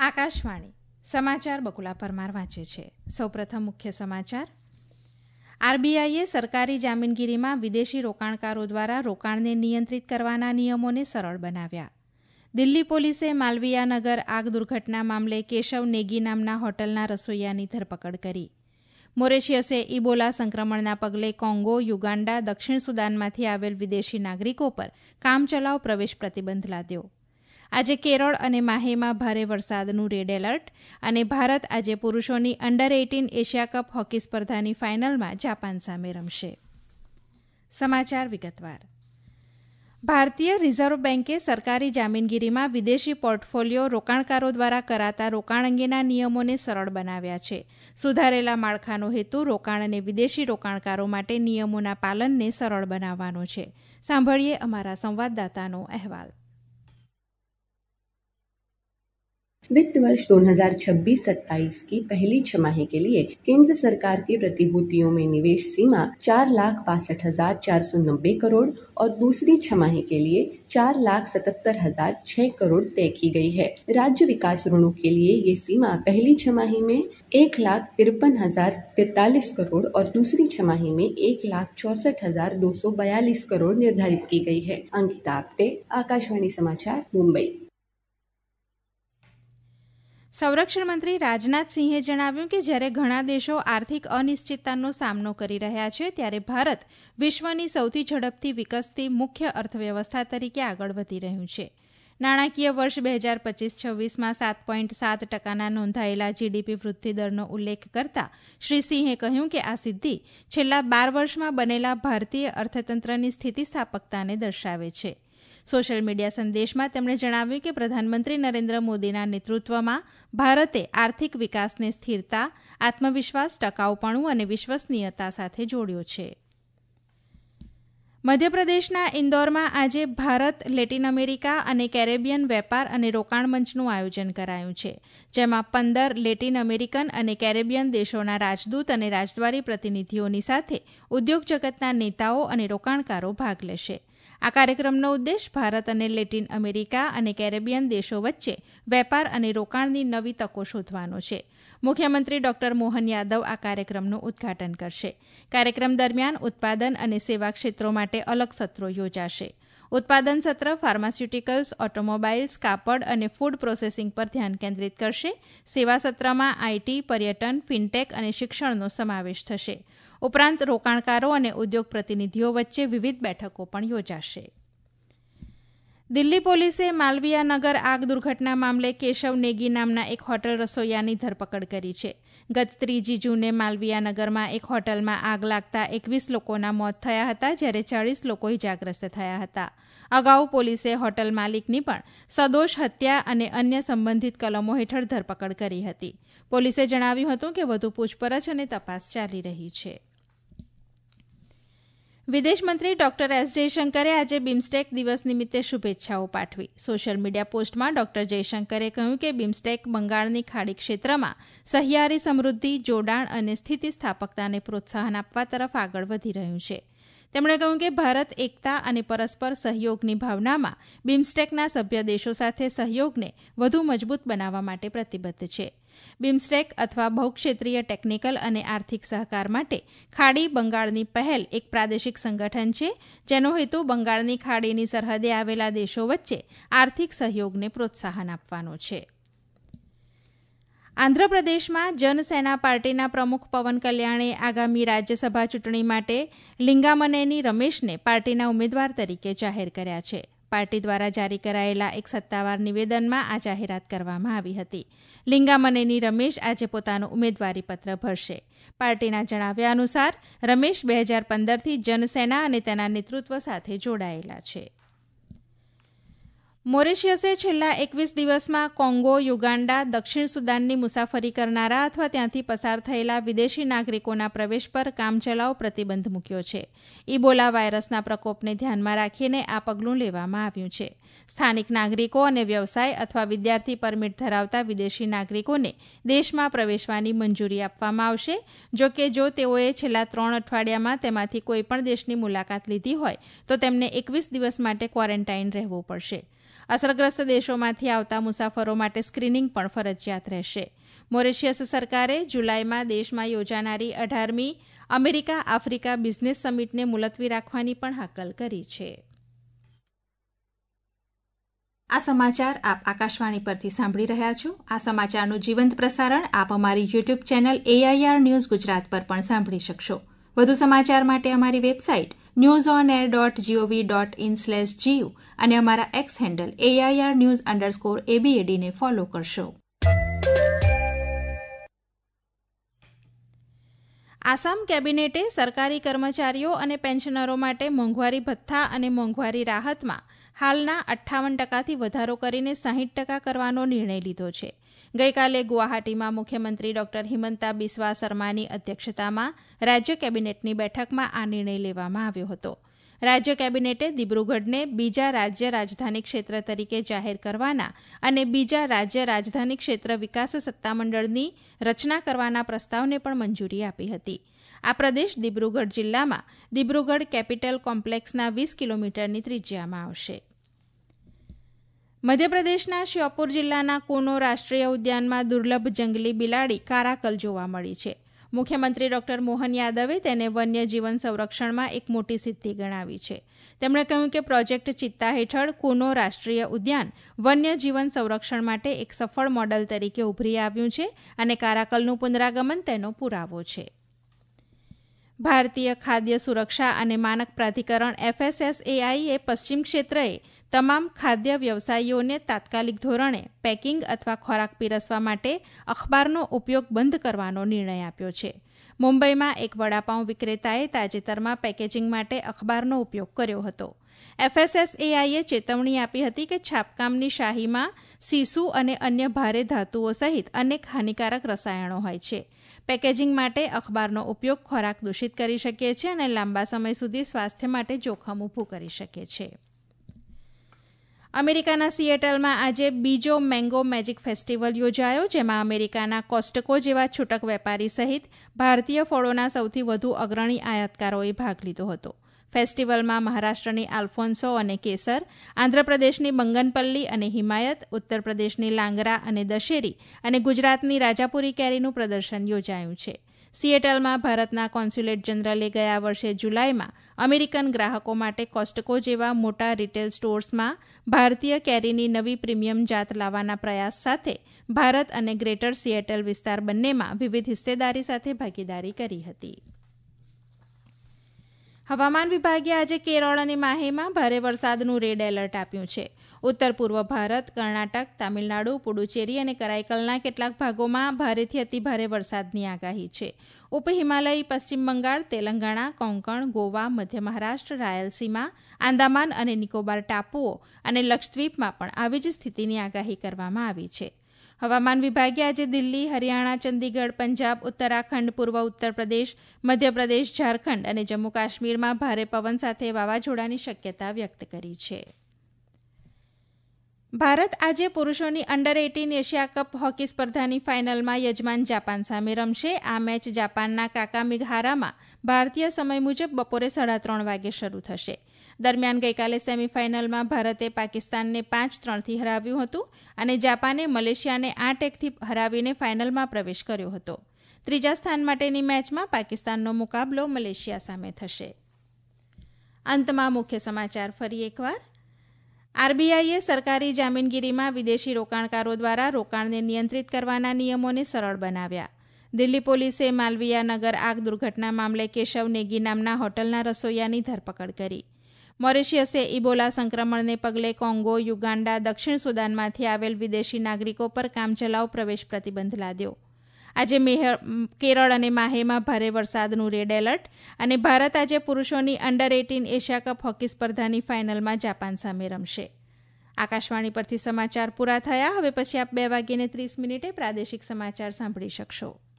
આકાશવાણી સમાચાર બકુલા પરમાર વાંચે છે. સૌપ્રથમ મુખ્ય સમાચાર. આરબીઆઈએ સરકારી જામીનગીરીમાં વિદેશી રોકાણકારો દ્વારા રોકાણને નિયંત્રિત કરવાના નિયમોને સરળ બનાવ્યા. દિલ્હી પોલીસે માલવીયાનગર આગ દુર્ઘટના મામલે કેશવ નેગી નામના હોટલના રસોઈયાની ધરપકડ કરી. મોરેશિયસે ઇબોલા સંક્રમણના પગલે કોંગો, યુગાન્ડા, દક્ષિણ સુદાનમાંથી આવેલ વિદેશી નાગરિકો પર કામચલાઉ પ્રવેશ પ્રતિબંધ લાદ્યો. આજે કેરળ અને માહેમાં ભારે વરસાદનું રેડ એલર્ટ અને ભારત આજે પુરુષોની અંડર 18 એશિયા કપ હોકી સ્પર્ધાની ફાઇનલમાં જાપાન સામે રમશે. સમાચાર વિગતવાર. ભારતીય રિઝર્વ બેન્કે સરકારી જામીનગીરીમાં વિદેશી પોર્ટફોલિયો રોકાણકારો દ્વારા કરાતા રોકાણ અંગેના નિયમોને સરળ બનાવ્યા છે. સુધારેલા માળખાનો હેતુ રોકાણ અને વિદેશી રોકાણકારો માટે નિયમોના પાલનને સરળ બનાવવાનો છે. સાંભળીએ અમારા સંવાદદાતાનો અહેવાલ. वित्त वर्ष 2026-27 की पहली छमाही के लिए केंद्र सरकार की प्रतिभूतियों में निवेश सीमा 4,62,490 करोड़ और दूसरी छमाही के लिए 4,77,006 करोड़ तय की गई है. राज्य विकास ऋणों के लिए ये सीमा पहली छमाही में 1,53,043 करोड़ और दूसरी छमाही में 1,64,242 करोड़ निर्धारित की गई है. अंकिता आप्टे, आकाशवाणी समाचार, मुंबई. સંરક્ષણ મંત્રી રાજનાથસિંહે જણાવ્યું કે જ્યારે ઘણા દેશો આર્થિક અનિશ્ચિતતાનો સામનો કરી રહ્યા છે ત્યારે ભારત વિશ્વની સૌથી ઝડપથી વિકસતી મુખ્ય અર્થવ્યવસ્થા તરીકે આગળ વધી રહ્યું છે. નાણાકીય વર્ષ 2025-26માં 7.7% નોંધાયેલા જીડીપી વૃદ્ધિદરનો ઉલ્લેખ કરતા શ્રી સિંહે કહ્યું કે આ સિદ્ધિ છેલ્લા 12 વર્ષમાં બનેલા ભારતીય અર્થતંત્રની સ્થિતિસ્થાપકતાને દર્શાવે છે. સોશિયલ મીડિયા સંદેશમાં તેમણે જણાવ્યું કે પ્રધાનમંત્રી નરેન્દ્ર મોદીના નેતૃત્વમાં ભારતે આર્થિક વિકાસને સ્થિરતા, આત્મવિશ્વાસ, ટકાઉપણું અને વિશ્વસનીયતા સાથે જોડ્યો છે. મધ્યપ્રદેશના ઇન્દોરમાં આજે ભારત, લેટિન અમેરિકા અને કેરેબિયન વેપાર અને રોકાણ મંચનું આયોજન કરાયું છે, જેમાં 15 લેટિન અમેરિકન અને કેરેબિયન દેશોના રાજદૂત અને રાજદ્વારી પ્રતિનિધિઓની સાથે ઉદ્યોગ જગતના નેતાઓ અને રોકાણકારો ભાગ લેશે. આ કાર્યક્રમનો ઉદ્દેશ ભારત અને લેટિન અમેરિકા અને કેરેબિયન દેશો વચ્ચે વેપાર અને રોકાણની નવી તકો શોધવાનો છે. મુખ્યમંત્રી ડોક્ટર મોહન યાદવ આ કાર્યક્રમનું ઉદ્ઘાટન કરશે. કાર્યક્રમ દરમિયાન ઉત્પાદન અને સેવા ક્ષેત્રો માટે અલગ સત્રો યોજાશે. ઉત્પાદન સત્ર ફાર્માસ્યુટિકલ્સ, ઓટોમોબાઇલ્સ, કાપડ અને ફૂડ પ્રોસેસિંગ પર ધ્યાન કેન્દ્રિત કરશે. સેવા સત્રમાં આઈટી, પર્યટન, ફિનટેક અને શિક્ષણનો સમાવેશ થશે. ઉપરાંત રોકાણકારો અને ઉદ્યોગ પ્રતિનિધિઓ વચ્ચે વિવિધ બેઠકો પણ યોજાશે. દિલ્હી પોલીસે માલવીયાનગર આગ દુર્ઘટના મામલે કેશવ નેગી નામના એક હોટલ રસોઈયાની ધરપકડ કરી છે. ગત 3 જૂને માલવીયાનગરમાં એક હોટલમાં આગ લાગતા 21 લોકોના મોત થયા હતા, જ્યારે 40 લોકો ઇજાગ્રસ્ત થયા હતા. અગાઉ પોલીસે હોટલ માલિકની પણ સદોષ હત્યા અને અન્ય સંબંધિત કલમો હેઠળ ધરપકડ કરી હતી. પોલીસે જણાવ્યું હતું કે વધુ પૂછપરછ અને તપાસ ચાલી રહી છે. વિદેશમંત્રી ડોક્ટર એસ જયશંકરે આજે બિમ્સ્ટેક દિવસ નિમિત્તે શુભેચ્છાઓ પાઠવી. સોશિયલ મીડિયા પોસ્ટમાં ડોક્ટર જયશંકરે કહ્યું કે બિમ્સ્ટેક બંગાળની ખાડી ક્ષેત્રમાં સહિયારી સમૃદ્ધિ, જોડાણ અને સ્થિતિસ્થાપકતાને પ્રોત્સાહન આપવા તરફ આગળ વધી રહ્યું છે. તેમણે કહ્યું કે ભારત એકતા અને પરસ્પર સહયોગની ભાવનામાં બિમ્સ્ટેકના સભ્ય દેશો સાથે સહયોગને વધુ મજબૂત બનાવવા માટે પ્રતિબદ્ધ છે. બિમ્સ્ટેક અથવા બહુક્ષેત્રીય ટેકનિકલ અને આર્થિક સહકાર માટે ખાડી બંગાળની પહેલ એક પ્રાદેશિક સંગઠન છે, જેનો હેતુ બંગાળની ખાડીની સરહદે આવેલા દેશો વચ્ચે આર્થિક સહયોગને પ્રોત્સાહન આપવાનો છે. આંધ્રપ્રદેશમાં જનસેના પાર્ટીના પ્રમુખ પવન કલ્યાણે આગામી રાજ્યસભા ચૂંટણી માટે લિંગામનેની રમેશને પાર્ટીના ઉમેદવાર તરીકે જાહેર કર્યા છે. પાર્ટી દ્વારા જારી કરાયેલા એક સત્તાવાર નિવેદનમાં આ જાહેરાત કરવામાં આવી હતી. લિંગામનેની રમેશ આજે પોતાનું ઉમેદવારી પત્ર ભરશે. પાર્ટીના જણાવ્યા અનુસાર રમેશ 2015થી જનસેના અને તેના નેતૃત્વ સાથે જોડાયેલા છે. મોરેશિયસે છેલ્લા 21 દિવસમાં કોંગો, યુગાન્ડા, દક્ષિણ સુદાનની મુસાફરી કરનારા અથવા ત્યાંથી પસાર થયેલા વિદેશી નાગરિકોના પ્રવેશ પર કામચલાઉ પ્રતિબંધ મૂક્યો છે. ઇબોલા વાયરસના પ્રકોપને ધ્યાનમાં રાખીને આ પગલું લેવામાં આવ્યું છે. સ્થાનિક નાગરિકો અને વ્યવસાય અથવા વિદ્યાર્થી પરમિટ ધરાવતા વિદેશી નાગરિકોને દેશમાં પ્રવેશવાની મંજૂરી આપવામાં આવશે. જો કે જો તેઓએ છેલ્લા 3 અઠવાડિયામાં તેમાંથી કોઈપણ દેશની મુલાકાત લીધી હોય તો તેમને 21 દિવસ માટે ક્વોરન્ટાઇન રહેવું પડશે. અસરગ્રસ્ત દેશોમાંથી આવતા મુસાફરો માટે સ્ક્રીનિંગ પણ ફરજિયાત રહેશે. મોરેશિયસ સરકારે જુલાઈમાં દેશમાં યોજાનારી 18મી અમેરિકા આફ્રિકા બિઝનેસ સમિટને મુલતવી રાખવાની પણ હાકલ કરી છે. આ સમાચાર આપ આકાશવાણી પરથી સાંભળી રહ્યા છો. આ સમાચારનું જીવંત પ્રસારણ આપ અમારી YouTube channel AIR news Gujarat પર પણ સાંભળી શકશો. વધુ સમાચાર માટે અમારી વેબસાઇટ newsonair.gov.in/GU અને અમારા એક્સ હેન્ડલ AIR_news_ABAD ને ફોલો કરશો. આસામ કેબિનેટે સરકારી કર્મચારીઓ અને પેન્શનરો માટે મોંઘવારી ભથ્થા અને મોંઘવારી રાહતમાં હાલના 58%થી વધારો કરીને 60% કરવાનો નિર્ણય લીધો છે. ગઈકાલે ગુવાહાટીમાં મુખ્યમંત્રી ડોક્ટર હિમંતા બિસ્વા શર્માની અધ્યક્ષતામાં રાજ્ય કેબિનેટની બેઠકમાં આ નિર્ણય લેવામાં આવ્યો હતો. રાજ્ય કેબિનેટે દિબ્રુગઢને બીજા રાજ્ય રાજધાની ક્ષેત્ર તરીકે જાહેર કરવાના અને બીજા રાજ્ય રાજધાની ક્ષેત્ર વિકાસ સત્તામંડળની રચના કરવાના પ્રસ્તાવને પણ મંજૂરી આપી હતી. આ પ્રદેશ દિબ્રુગઢ જિલ્લામાં દિબ્રુગઢ કેપિટલ કોમ્પ્લેક્સના 20 કિલોમીટરની ત્રિજ્યામાં આવશે. મધ્યપ્રદેશના શ્યોપુર જિલ્લાના કુનો રાષ્ટ્રીય ઉદ્યાનમાં દુર્લભ જંગલી બિલાડી કારાકલ જોવા મળી છે. મુખ્યમંત્રી ડોક્ટર મોહન યાદવે તેને વન્ય જીવન સંરક્ષણમાં એક મોટી સિદ્ધિ ગણાવી છે. તેમણે કહ્યું કે પ્રોજેક્ટ ચિત્તા હેઠળ કુનો રાષ્ટ્રીય ઉદ્યાન વન્ય જીવન સંરક્ષણ માટે એક સફળ મોડલ તરીકે ઉભરી આવ્યું છે અને કારાકલનું પુનરાગમન તેનો પુરાવો છે. ભારતીય ખાદ્ય સુરક્ષા અને માનક પ્રાધિકરણ FSSAI એ પશ્ચિમ ક્ષેત્રએ તમામ ખાદ્ય વ્યવસાયીઓને તાત્કાલિક ધોરણે પેકિંગ અથવા ખોરાક પીરસવા માટે અખબારનો ઉપયોગ બંધ કરવાનો નિર્ણય આપ્યો છે. મુંબઈમાં એક વડાપાઉં વિક્રેતાએ તાજેતરમાં પેકેજિંગ માટે અખબારનો ઉપયોગ કર્યો હતો. FSSAIએ ચેતવણી આપી હતી કે છાપકામની શાહીમાં સીસુ અને અન્ય ભારે ધાતુઓ સહિત અનેક હાનિકારક રસાયણો હોય છે. પેકેજિંગ માટે અખબારનો ઉપયોગ ખોરાક દૂષિત કરી શકે છે અને લાંબા સમય સુધી સ્વાસ્થ્ય માટે જોખમ ઊભું કરી શકે છે. અમેરિકાના સિએટલમાં આજે બીજો મેંગો મેજિક ફેસ્ટિવલ યોજાયો, જેમાં અમેરિકાના કોસ્ટકો જેવા છૂટક વેપારી સહિત ભારતીય ફળોના સૌથી વધુ અગ્રણી આયાતકારોએ ભાગ લીધો હતો. ફેસ્ટિવલમાં મહારાષ્ટ્રની આલ્ફોન્સો અને કેસર, આંધ્રપ્રદેશની બંગનપલ્લી અને હિમાયત, ઉત્તર પ્રદેશની લાંગરા અને દશેરી અને ગુજરાતની રાજાપુરી કેરીનું પ્રદર્શન યોજાયું છે. સિએટલમાં ભારતના કોન્સ્યુલેટ જનરલે ગયા વર્ષે જુલાઈમાં અમેરિકન ગ્રાહકો માટે કોસ્ટકો જેવા મોટા રિટેલ સ્ટોર્સમાં ભારતીય કેરીની નવી પ્રીમિયમ જાત લાવવાના પ્રયાસ સાથે ભારત અને ગ્રેટર સિએટલ વિસ્તાર બંનેમાં વિવિધ હિસ્સેદારી સાથે ભાગીદારી કરી હતી. હવામાન વિભાગે આજે કેરળ અને માહેમાં ભારે વરસાદનું રેડ એલર્ટ આપ્યું છે. ઉત્તર પૂર્વ ભારત, કર્ણાટક, તામિલનાડુ, પુડુચેરી અને કરાઈકલના કેટલાક ભાગોમાં ભારેથી અતિભારે વરસાદની આગાહી છે. ઉપ હિમાલયી પશ્ચિમ બંગાળ, તેલંગાણા, કોંકણ, ગોવા, મધ્ય મહારાષ્ટ્ર, રાયલસીમા, આંદામાન અને નિકોબાર ટાપુઓ અને લક્ષદ્વીપમાં પણ આવી જ સ્થિતિની આગાહી કરવામાં આવી છે. હવામાન વિભાગે આજે દિલ્હી, હરિયાણા, ચંદીગઢ, પંજાબ, ઉત્તરાખંડ, પૂર્વ ઉત્તર પ્રદેશ, મધ્યપ્રદેશ, ઝારખંડ અને જમ્મુ કાશ્મીરમાં ભારે પવન સાથે વાવાઝોડાની શક્યતા વ્યક્ત કરી છે. ભારત આજે પુરુષોની અંડર-18 એશિયા કપ હોકી સ્પર્ધાની ફાઇનલમાં યજમાન જાપાન સામે રમશે. આ મેચ જાપાનના કાકામિહારામાં ભારતીય સમય મુજબ બપોરે 3:30 વાગે શરૂ થશે. દરમિયાન ગઈકાલે સેમીફાઇનલમાં ભારતે પાકિસ્તાનને 5-3થી હરાવ્યું હતું અને જાપાને મલેશિયાને 8-1થી હરાવીને ફાઇનલમાં પ્રવેશ કર્યો હતો. ત્રીજા સ્થાન માટેની મેચમાં પાકિસ્તાનનો મુકાબલો મલેશિયા સામે થશે. અંતમાં મુખ્ય સમાચાર ફરી એકવાર. આરબીઆઈએ સરકારી જામીનગીરીમાં વિદેશી રોકાણકારો દ્વારા રોકાણને નિયંત્રિત કરવાના નિયમોને સરળ બનાવ્યા. દિલ્હી પોલીસે માલવીયા નગર આગ દુર્ઘટના મામલે કેશવ નેગી નામના હોટલના રસોઈયાની ધરપકડ કરી. મોરેશિયસે ઇબોલા સંક્રમણને પગલે કોંગો, યુગાન્ડા, દક્ષિણ સુદાનમાંથી આવેલ વિદેશી નાગરિકો પર કામચલાઉ પ્રવેશ પ્રતિબંધ લાદ્યો. આજે કેરળ અને માહેમાં ભારે વરસાદનું રેડ એલર્ટ અને ભારત આજે પુરુષોની અંડર-18 એશિયા કપ હોકી સ્પર્ધાની ફાઇનલમાં જાપાન સામે રમશે. આકાશવાણી પરથી સમાચાર પૂરા થયા. હવે પછી આપ 2:30 પ્રાદેશિક સમાચાર સાંભળી શકશો.